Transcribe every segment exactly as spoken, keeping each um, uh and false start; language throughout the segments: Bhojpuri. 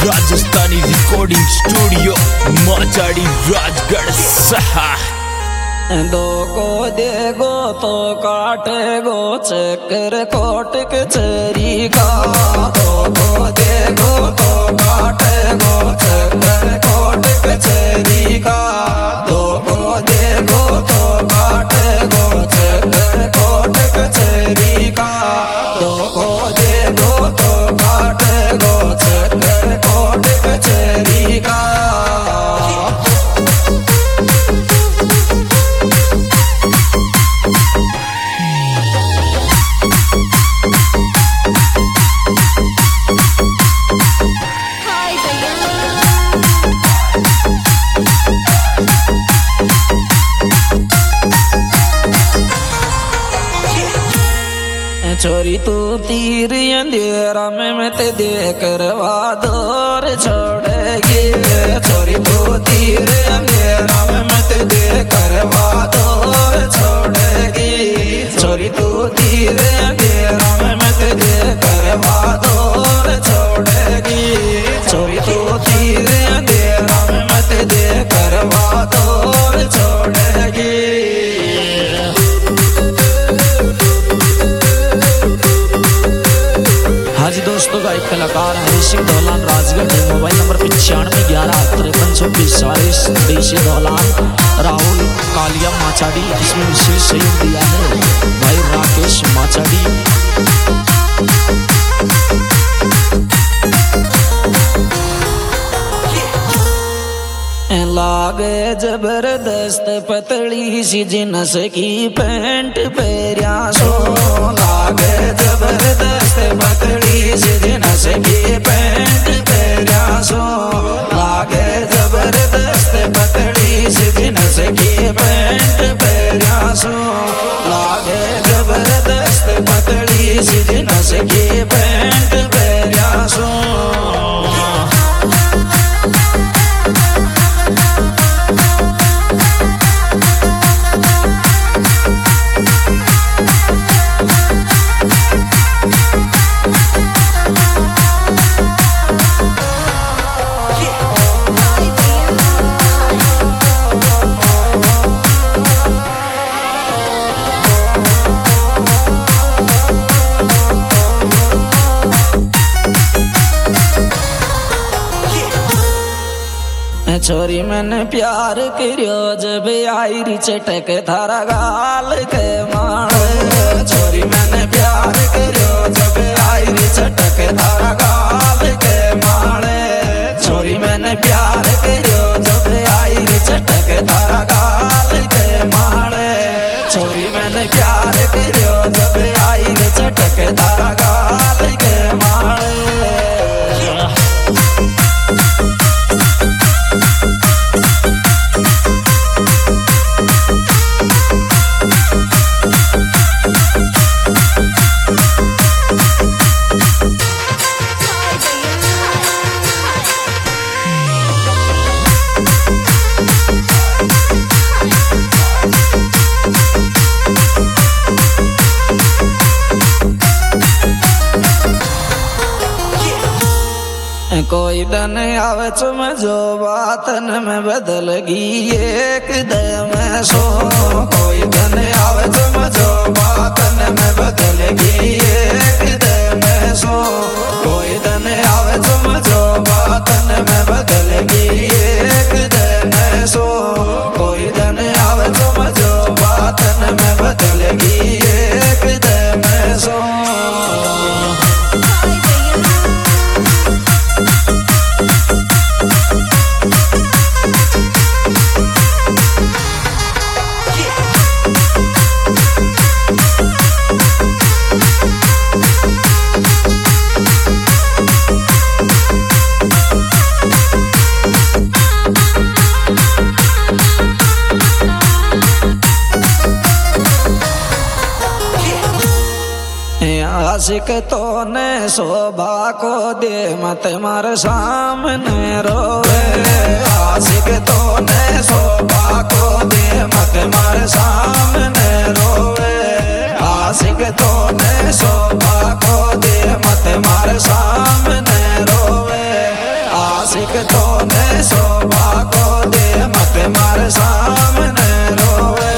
राजस्थानी रिकॉर्डिंग स्टूडियो माचाड़ी राजगढ़ सहा। दो को देगो तो काटेगो चक्कर कोट कचहरी का। दो को देगो तो काटेगो चक्कर कोट कचहरी का। दो को देगो तो काटेगो चक्कर कोट कचहरी का। दो को देगो तो काटेगो चक्कर कोट कचहरी का। छोरी तू तीर अंधेरा में मत देख करवा दौर छोड़ेगी। छोरी तू तीर अंधेरा में मत देख करवा दौर छोड़ेगी। छोरी तू तीर अंधेरा में मत देख करवा दौर छोड़ेगी। छोरी तू तीर अंधेरा में मत देख करवा दौर छोड़ेगी। हाजी दोस्तों, गायक कलाकार हरी सिंह दौलान राजगढ़। मोबाइल नंबर पचानवे ग्यारह तिरपन छब्बीस चालीस देशी दौलान राहुल कालिया माचाड़ी। इसमें विशेष सहयोग दिया है भाई राकेश माचाड़ी। लागे जबरदस्त पतली सी जिनस की पैंट पेरिया सो। लागे जबरदस्त पतली सी जिनस की पैंट पेरिया सो। लागे जबरदस्त पतली सी जिनस की पैंट पेरिया सो। लागे जबरदस्त पतली सी जिनस की पैंट पेरिया सो। छोरी मैंने प्यार करियो जब आई री चटक थारा गाल के मार। छोरी मैंने प्यार करियो जब आई री चटक थारा गाल के मार। छोरी मैंने प्यार करियो जब आई री चटक थारा गाल के मार। छोरी मैंने प्यार करियो जब आई री चटक थारा गाल के मार। कोई दिन आवे जो बातन में बदल गई एक दम सो। कोई दिन आवे जो बातन में बदल गई एक दम सो। कोई दिन आवे जो बातन में बदल गई एक दम सो। कोई दिन आवे जो बातन में बदल गई एक दम सो। आशिक तो ने शोभा को दे मत मार सामने रोवे। आशिक तो ने शोभा को दे मत मार सामने रोवे। आशिक तो ने शोभा को दे मत मार सामने रोवे। आशिक तो ने शोभा को दे मत मार सामने रोवे।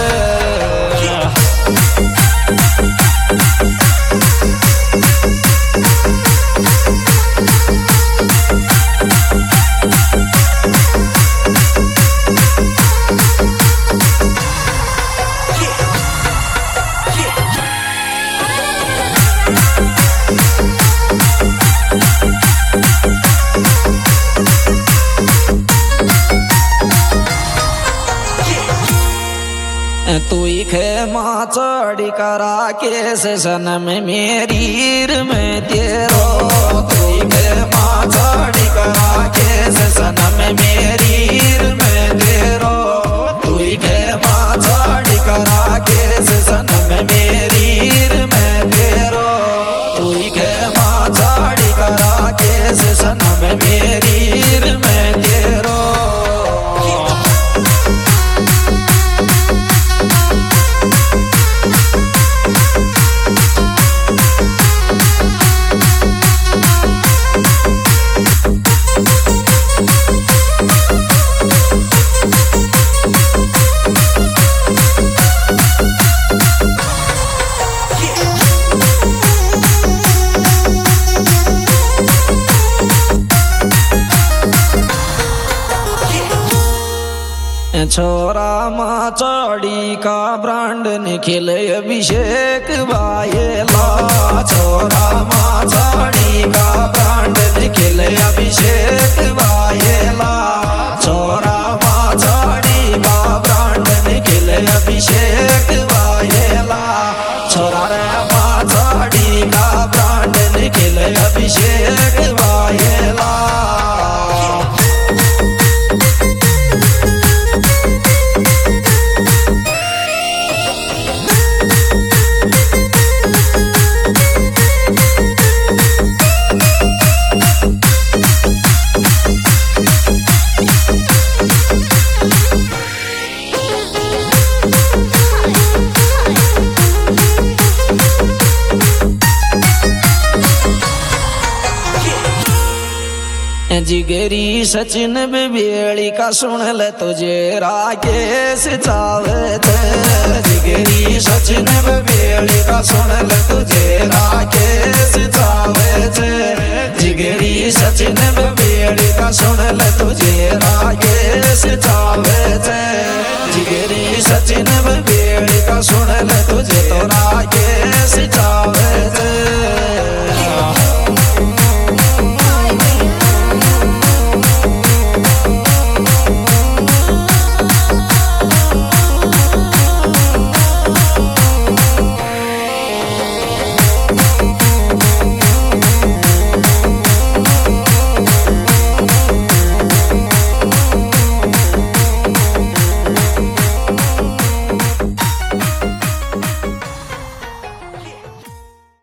तू खे माँ चढ़ी करा के से सनम मेरीर में तेरो। तू खे माँ चढ़ी करा के से सनम मेरीर में तेरो। तू खे माँ चढ़ी करा के से सनम मेरीर में तेरो। तू खे माँ चढ़ी करा के से सनम मेरीर में तेरो। छोरा माँ चौड़ी का ब्रांड निखिल अभिषेक बायेला। छोरा माँ चौड़ी का ब्रांड निखिल अभिषेक बायेला। छोरा माँ चौड़ी का ब्रांड निखिल अभिषेक बायेला। छोरा रे माँ चौड़ी का ब्रांड निखिल अभिषेक बायेला। जिगरी सचिन बेड़ी का सुन ले तुझे राकेश चावत। जिगरी सचिन बेड़ी का सुन ले तुझे राकेश चावत। जिगरी सचिन